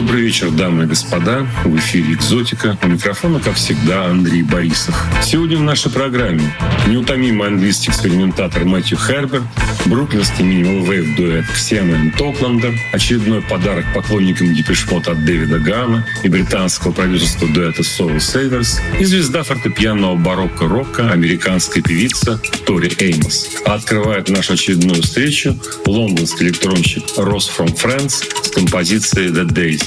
Добрый вечер, дамы и господа. В эфире «Экзотика». У микрофона, как всегда, Андрей Борисов. Сегодня в нашей программе неутомимый английский экспериментатор Мэтью Херберт, бруклинский минимал-вейв дуэт Ксена и Топландер, очередной подарок поклонникам Депеш Мод от Дэвида Гана и британского продюсерского дуэта Soul Savers и звезда фортепианного барокко-рока, американская певица Тори Эймос. А открывает нашу очередную встречу лондонский электронщик Ross from France с композицией «The Daisy».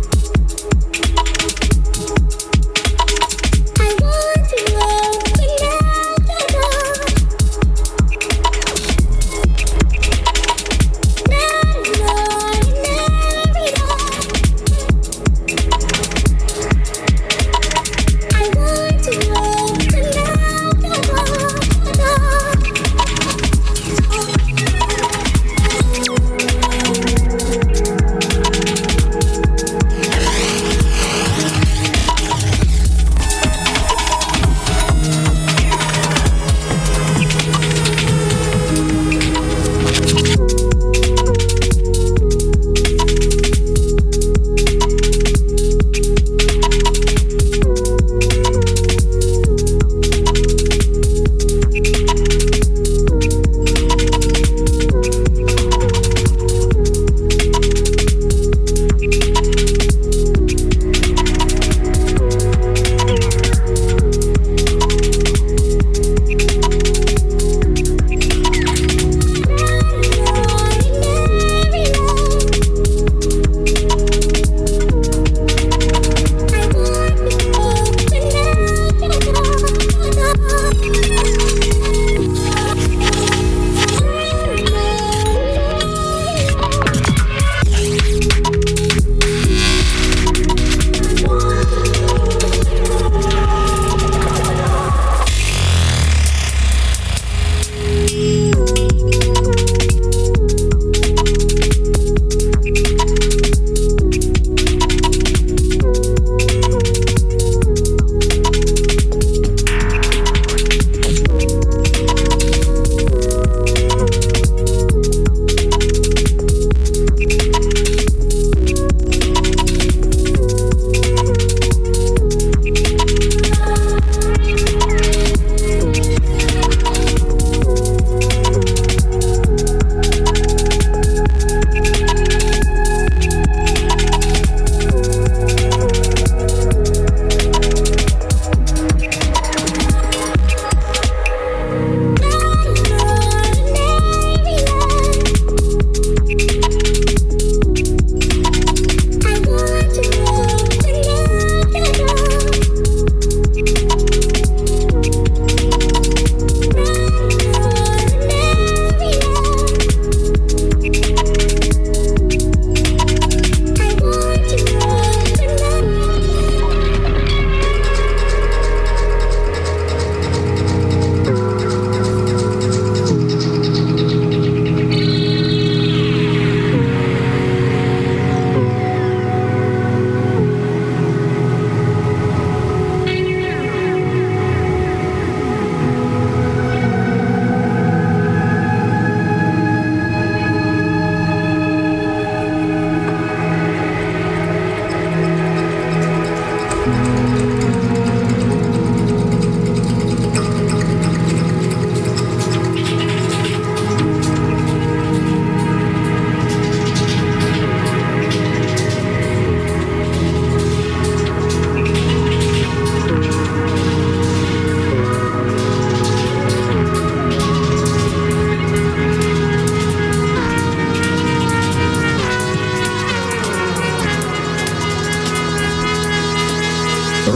I want to know.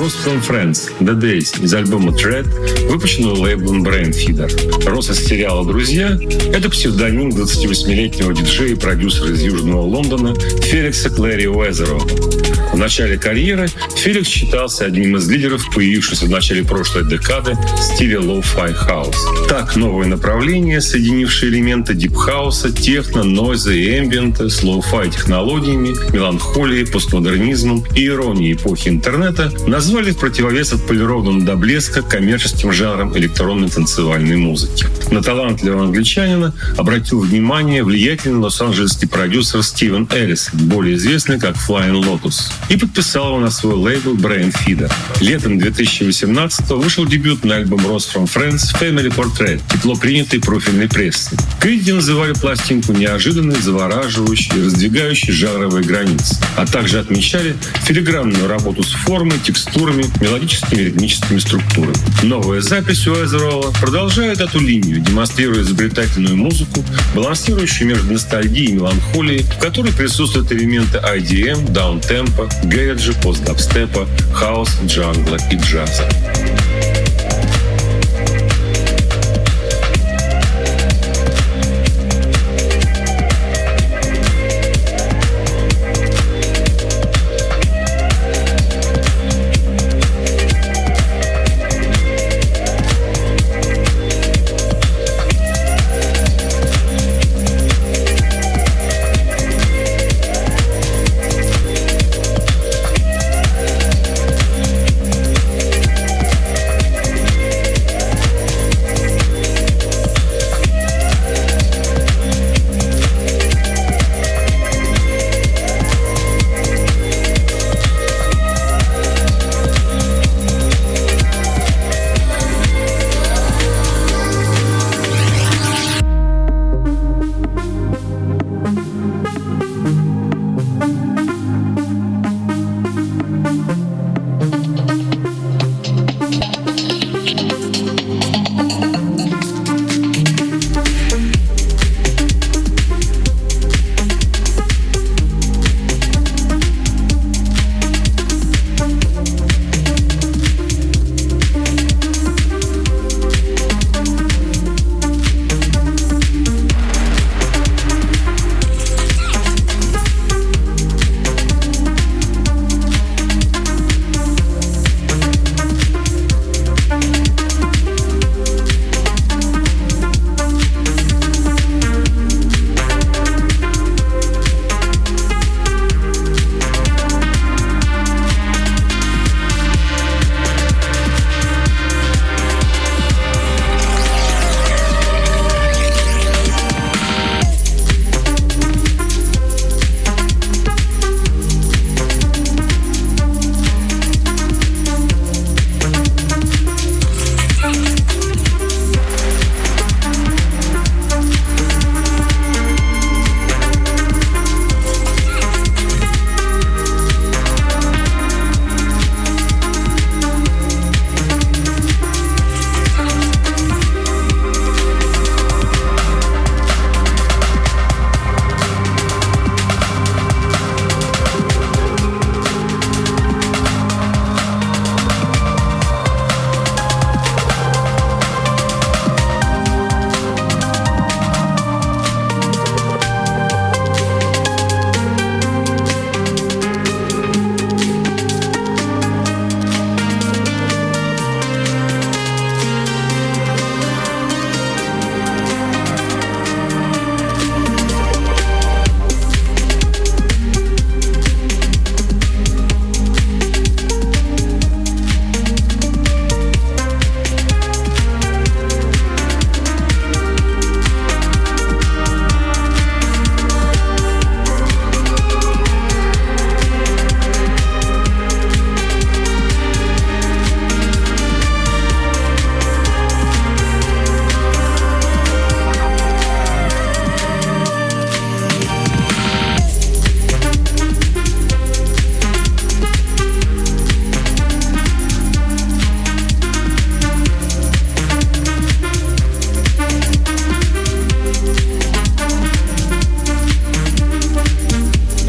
Rose from Friends, The Days из альбома Tread, выпущенного лейблом Brainfeeder. Росс из сериала «Друзья» — это псевдоним 28-летнего диджея и продюсера из Южного Лондона Феликса Клэри Уэзерова. В начале карьеры Феликс считался одним из лидеров, появившихся в начале прошлой декады в стиле лоу-фай хаус. Так, новое направление, соединившее элементы дипхауса, техно, нойза и эмбиента с лоу-фай технологиями, меланхолией, постмодернизмом и иронией эпохи интернета, назвали в противовес отполированным до блеска коммерческим жанром электронной танцевальной музыки. На талантливого англичанина обратил внимание влиятельный лос-анджелесский продюсер Стивен Эллис, более известный как Flying Lotus, и подписал его на свой лейбл Brainfeeder. Летом 2018-го вышел дебютный альбом Rose from Friends Family Portrait, тепло принятый профильной прессой. Критики называли пластинку неожиданной, завораживающей и раздвигающей жанровые границы, а также отмечали филигранную работу с формой, текстурами, мелодическими и ритмическими структурами. Новая запись у Эзерова продолжает эту линию, демонстрируя изобретательную музыку, балансирующую между ностальгией и меланхолией, в которой присутствуют элементы IDM, даунтемпа, гэриджа, пост-дабстепа, хаоса, джангла и джаза.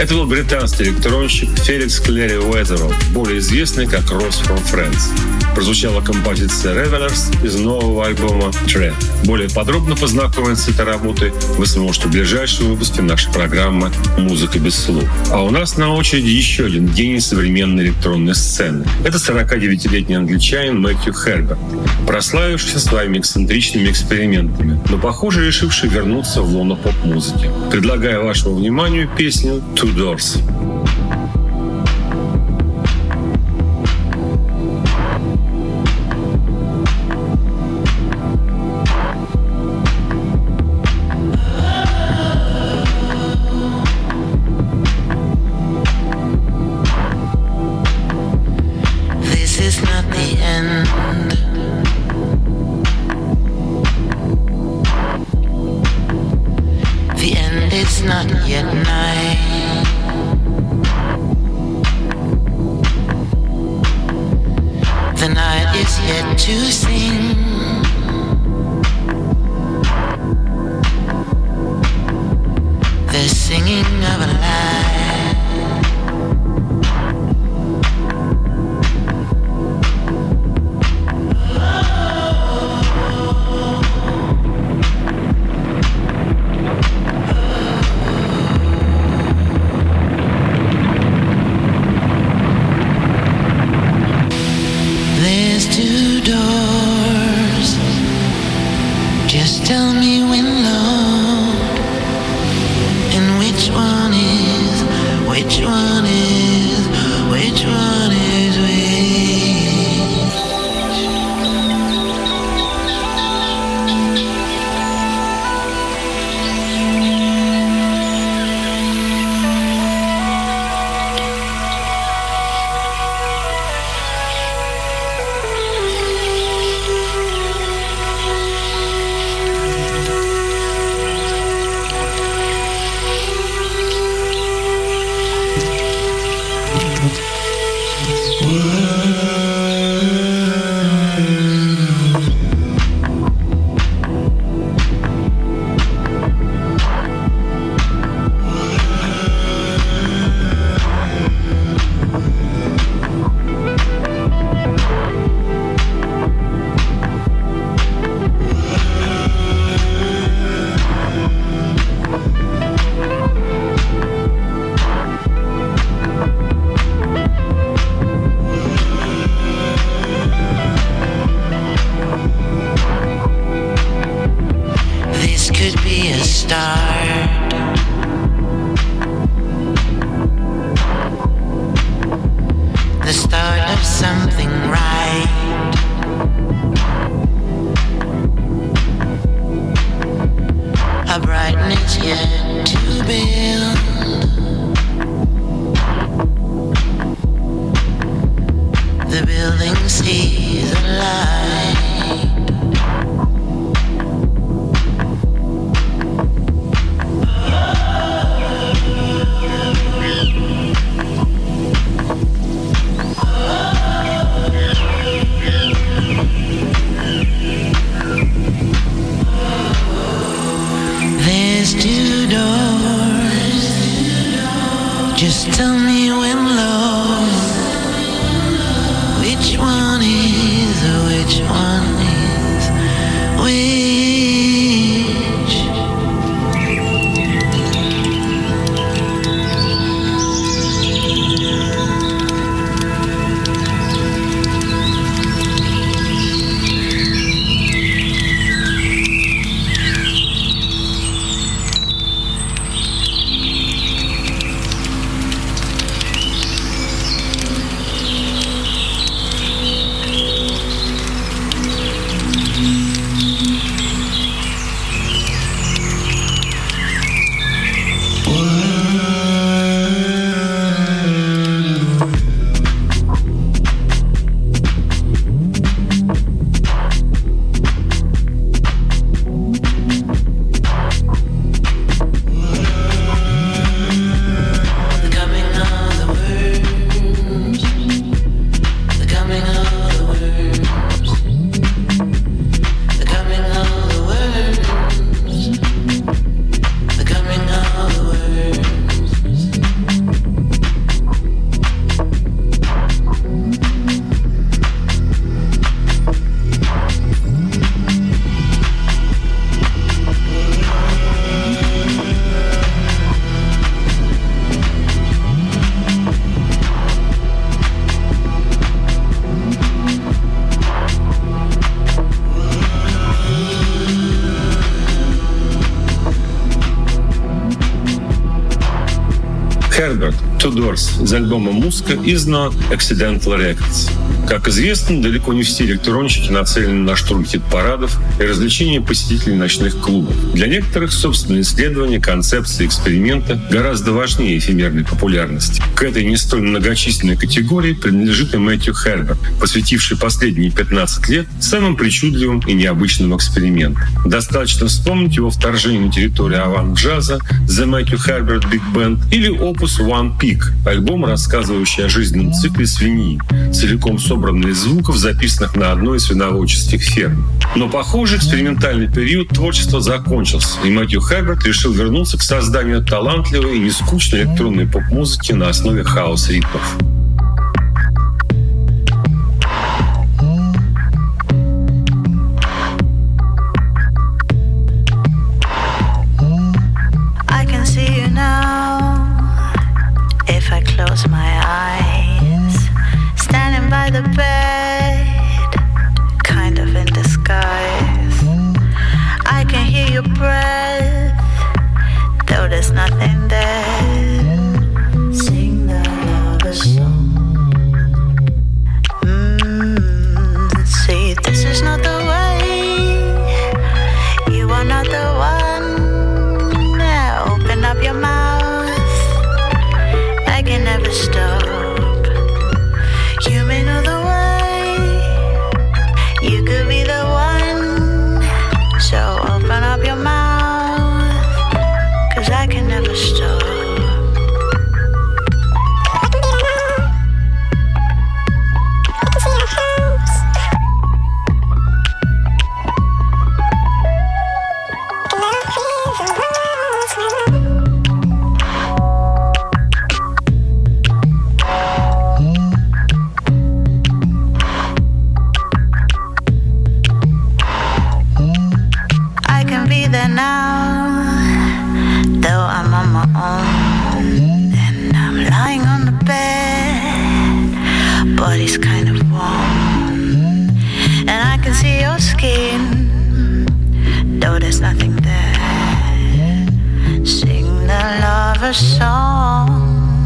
Это был британский электронщик Феликс Клэри Уэзерл, более известный как Ross from Friends. Прозвучала композиция Revelers из нового альбома Tread. Более подробно познакомиться с этой работой вы сможете в ближайшем выпуске нашей программы «Музыка без слов». А у нас на очереди еще один гений современной электронной сцены. Это 49-летний англичанин Мэтью Херберт, прославившийся своими эксцентричными экспериментами, но, похоже, решивший вернуться в лоно поп-музыки. Предлагаю вашему вниманию песню «Two Doors». The coming of the world. Herbert, Two Doors из альбома «Музыка» издана Accidental Records. Как известно, далеко не все электронщики нацелены на штурм хит-парадов и развлечения посетителей ночных клубов. Для некоторых собственное исследование, концепции, эксперимента гораздо важнее эфемерной популярности. К этой не столь многочисленной категории принадлежит и Мэтью Херберт, посвятивший последние 15 лет самым причудливым и необычным экспериментам. Достаточно вспомнить его вторжение на территорию аванг-джаза The Matthew Herbert Big Band или опус One Peak, альбом, рассказывающий о жизненном цикле свиньи, целиком собранный из звуков, записанных на одной из свиноводческих ферм. Но, похоже, экспериментальный период творчества закончился, и Мэтью Херберт решил вернуться к созданию талантливой и нескучной электронной поп-музыки на основе хаос-ритмов. Close my eyes, standing by the bed, kind of in disguise. I can hear your breath, though there's nothing there. Sing the lover song. See, this is not the way. You are not the one. Now open up your mouth. I can never stop. You may know the way. You could be the one. So open up your mouth, 'cause I can never stop. Body's kind of warm, and I can see your skin, though there's nothing there. Sing the lover song.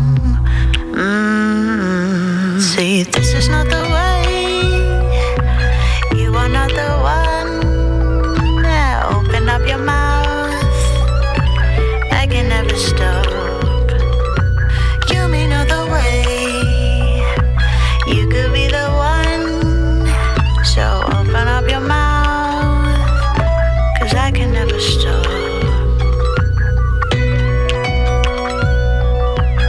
See, this is not the way. You are not the one. Now open up your mouth. I can never stop. You may know the way. You could be the one, so open up your mouth, 'cause I can never stop.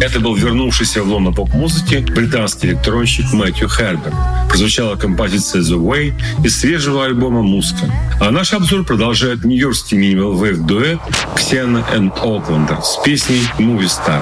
Это был вернувшийся в лоно поп-музыки британский электронщик Мэтью Хербер. Прозвучала композиция «The Way» из свежего альбома «Муска». А наш обзор продолжает нью-йоркский Minimal Wave дуэт Xena and Oaklander с песней «Movie Star».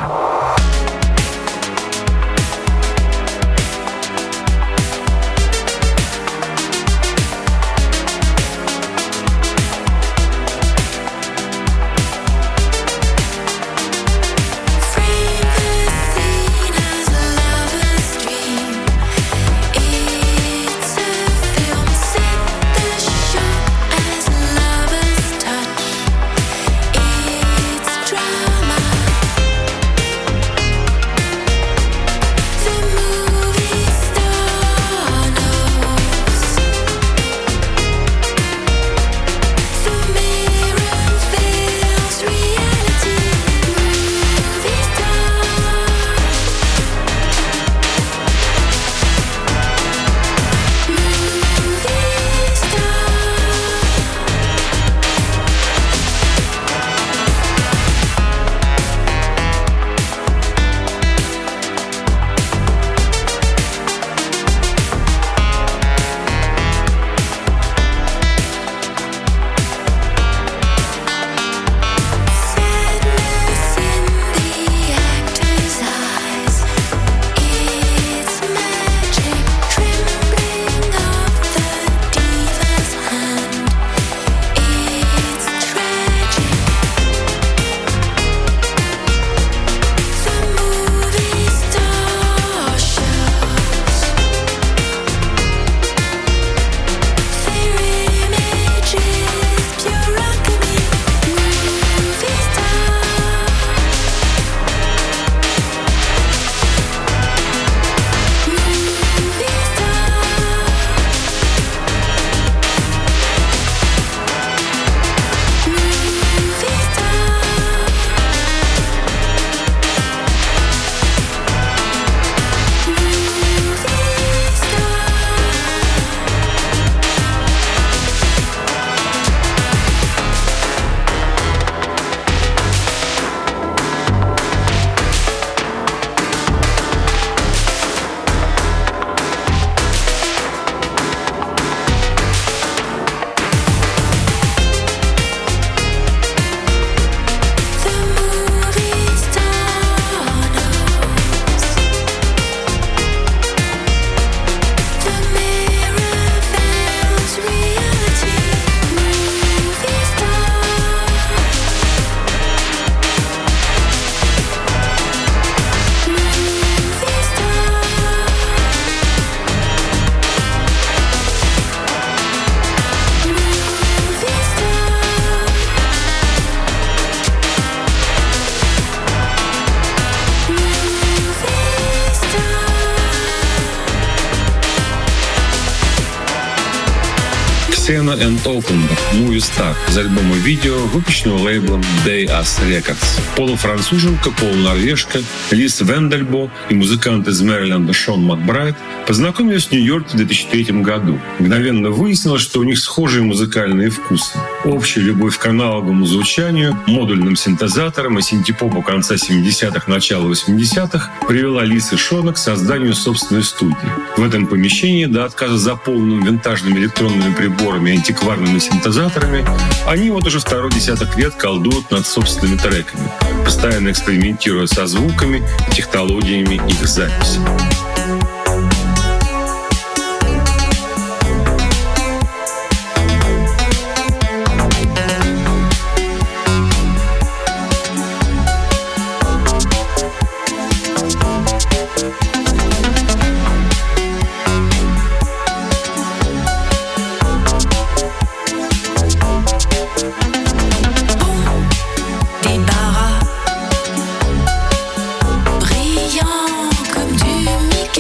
Xena and Oaklander Movie Star из альбома видео, выпущенного лейблом Day As Records. Полуфранцуженка, полунорвежка Лиз Вендельбо и музыкант из Мэриленда Шон Макбрайт познакомились в Нью-Йорке в 2003 году. Мгновенно выяснилось, что у них схожие музыкальные вкусы. Общая любовь к аналоговому звучанию, модульным синтезаторам и синтепопу конца 70-х, начала 80-х привела Лиз и Шона к созданию собственной студии. В этом помещении, до отказа заполненным винтажными электронными приборами и антикварными синтезаторами, они вот уже второй десяток лет колдуют над собственными треками, постоянно экспериментируя со звуками и технологиями их записи. Brillant comme du micro.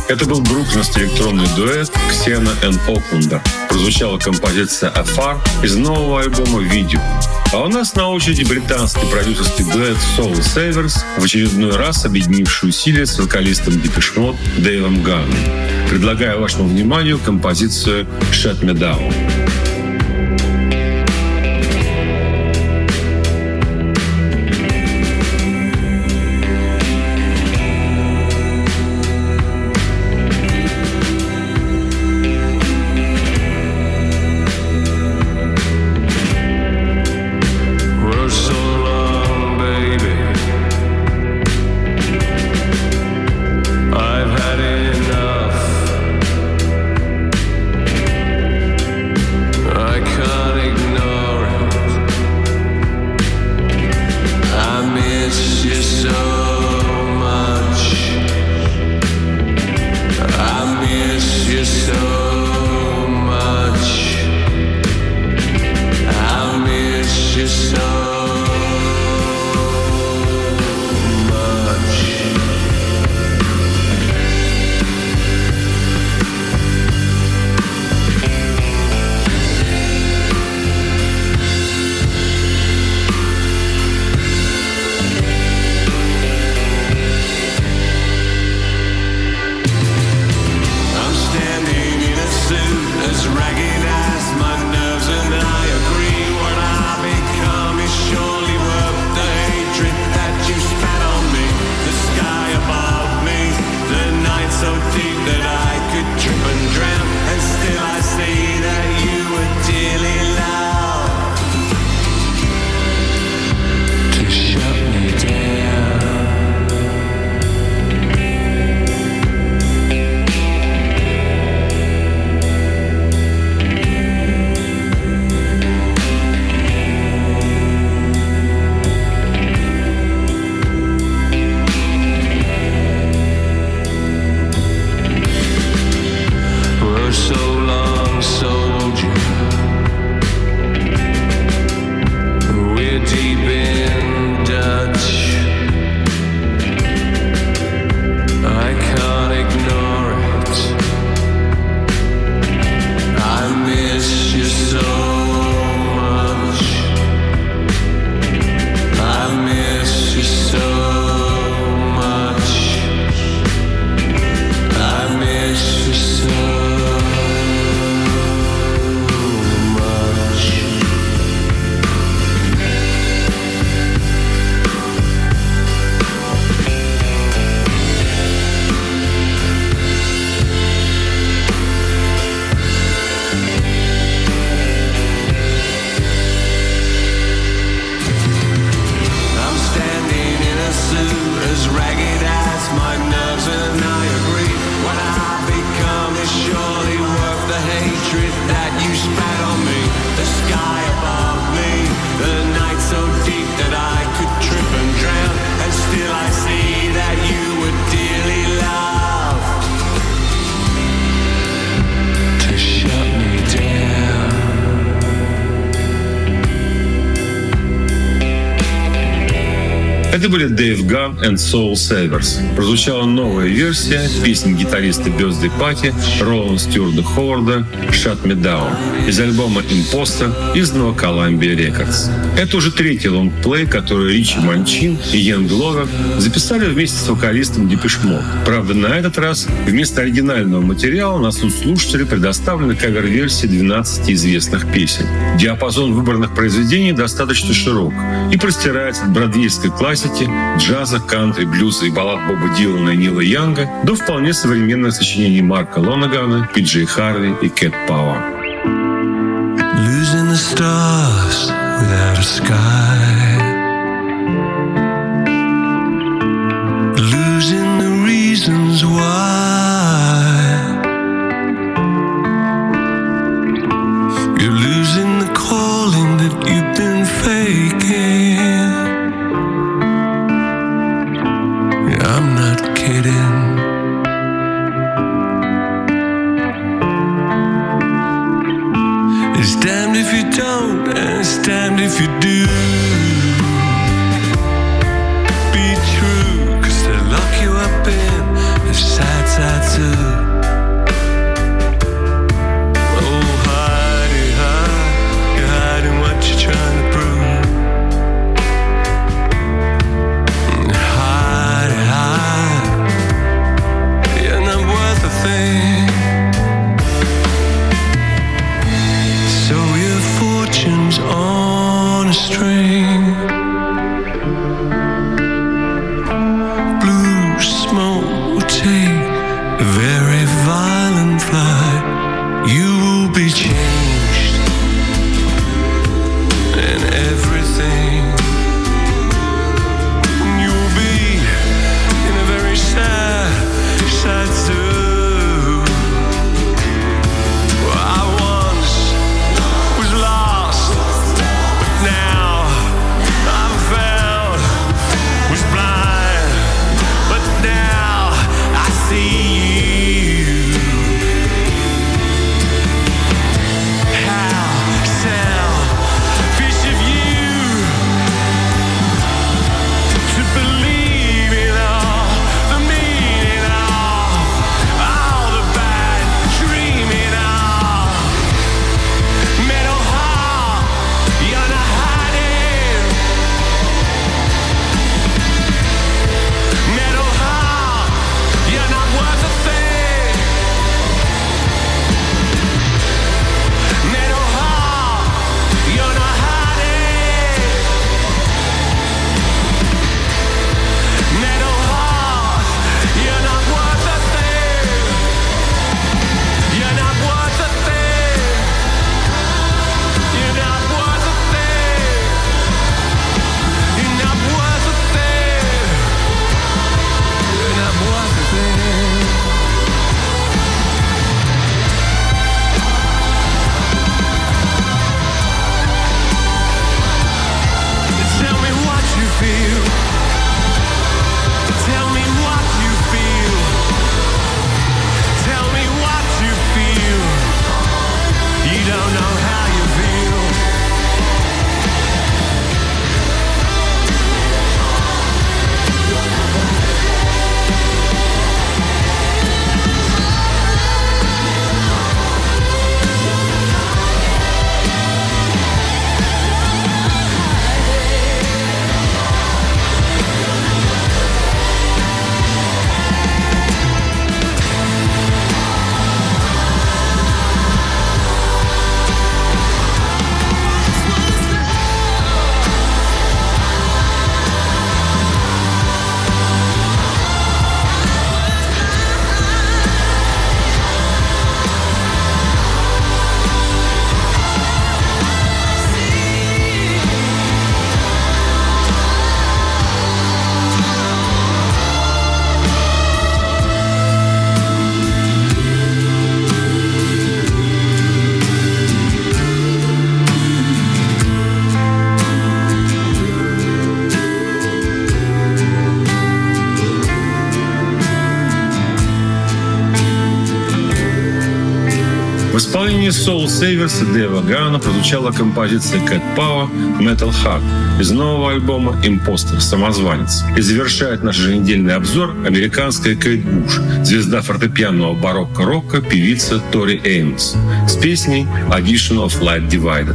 Это был бруклинский электронный дуэт Ксена и Окленда. Прозвучала композиция «Afar» из нового альбома «Video». А у нас на очереди британский продюсерский дуэт Soul Savers, в очередной раз объединивший усилия с вокалистом Depeche Mode Дэйвом Ганном. Предлагаю вашему вниманию композицию «Shut Me Down». Это были Дэйв Ганн and Soul Savers. Прозвучала новая версия песни гитариста Birthday Party Роланда Стюарта Ховарда «Shut Me Down» из альбома «Imposter» изданного Columbia Records. Это уже третий лонгплей, который Ричи Манчин и Йен Гловер записали вместе с вокалистом Depeche Mode. Правда, на этот раз вместо оригинального материала на суд слушателей предоставлены кавер-версии 12 известных песен. Диапазон выбранных произведений достаточно широк и простирается от бродвейской классики, джаза, кантри, блюза и баллад Боба Дилана и Нила Янга до вполне современных сочинений Марка Лонагана, Пи-Джей Харви и Кэт Пауэр. Losing the stars without a sky, losing the reasons why, you're losing the calling that you've been faking. Yeah, I'm not kidding. It's damned if you don't, and it's damned if you do. исполнении Soul Savers и Дэйва Гана прозвучала композиция Cat Power Metal Heart из нового альбома Imposter Самозванец. И завершает наш еженедельный обзор американская Кейт Буш, звезда фортепианного барокко-рока, певица Тори Эймос с песней Addition of Light Divided.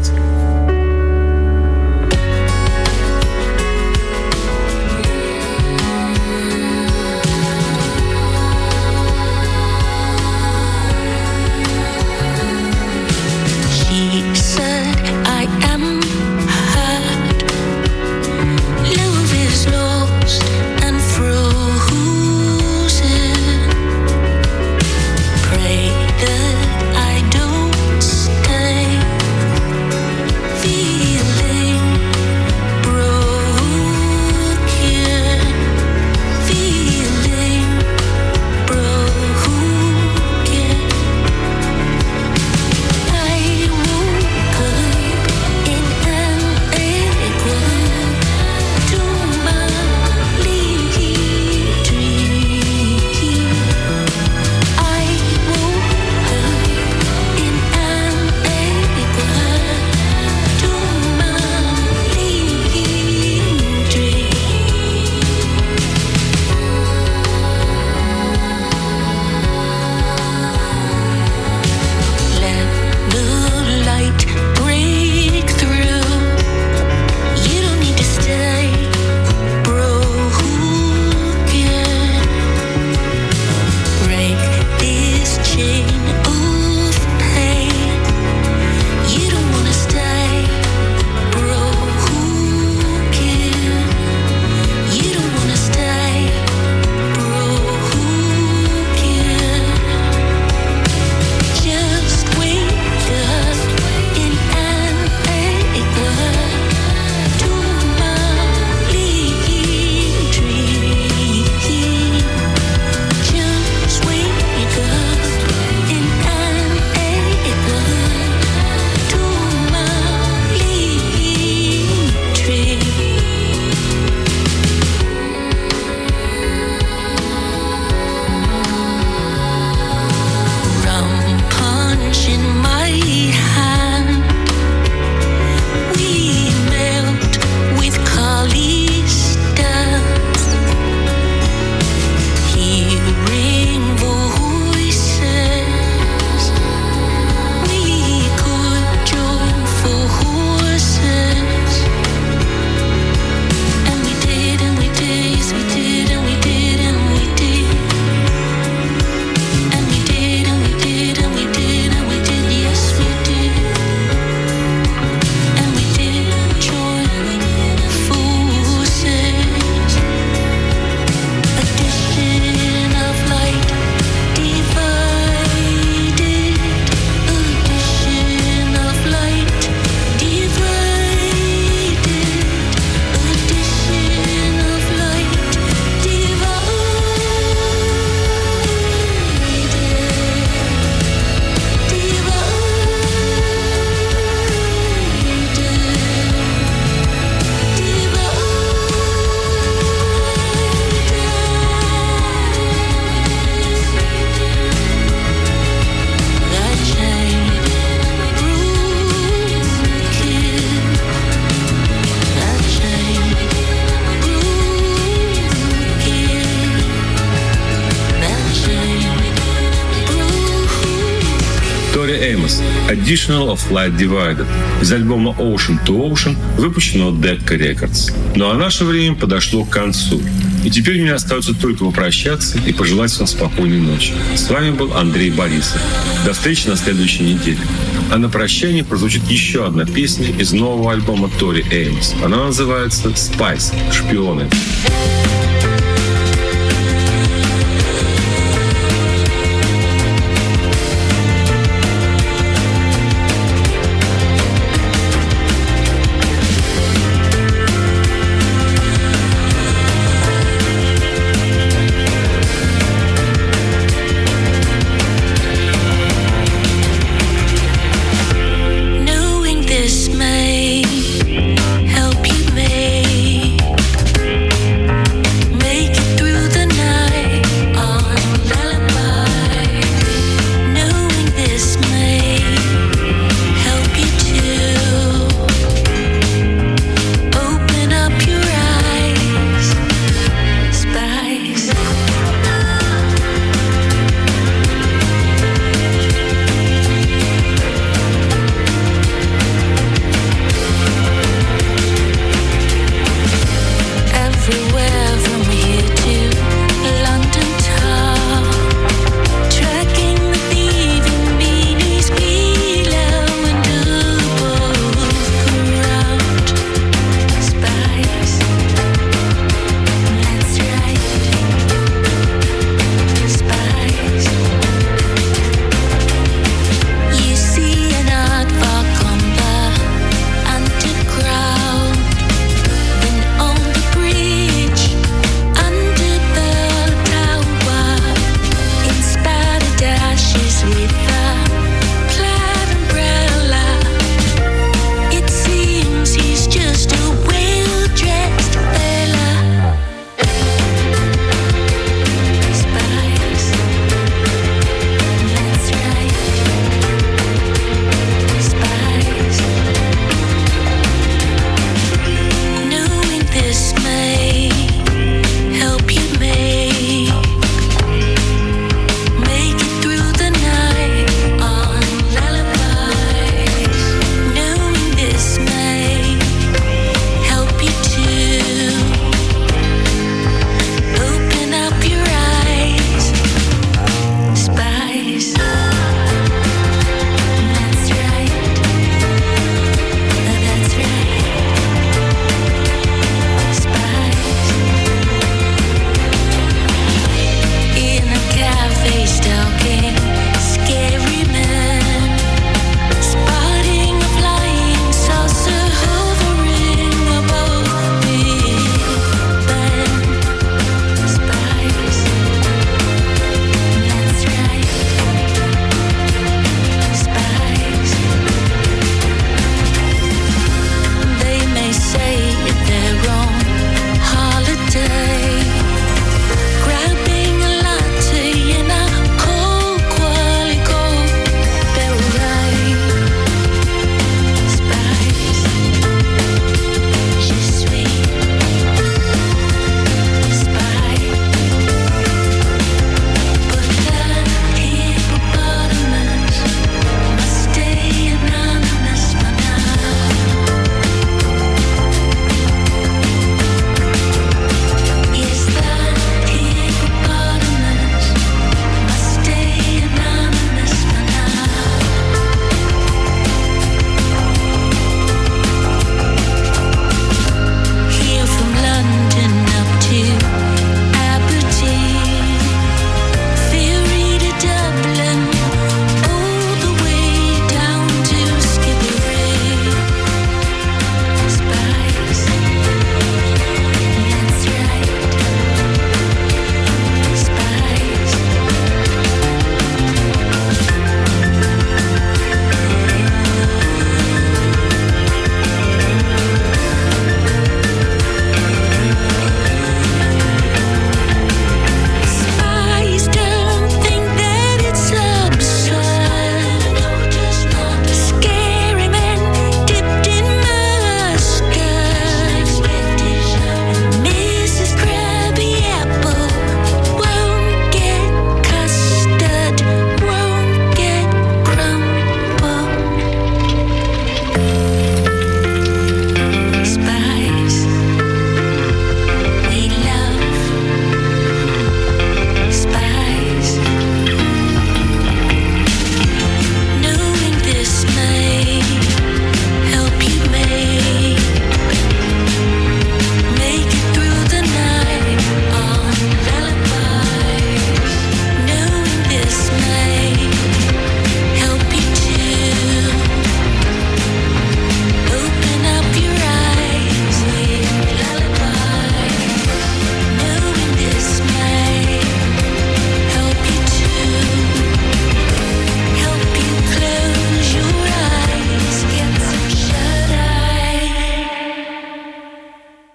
Addition of Light Divided из альбома Ocean to Ocean, выпущенного Decca Records. Ну а наше время подошло к концу. И теперь мне остается только попрощаться и пожелать вам спокойной ночи. С вами был Андрей Борисов. До встречи на следующей неделе. А на прощание прозвучит еще одна песня из нового альбома Тори Эймос. Она называется «Spice. Шпионы».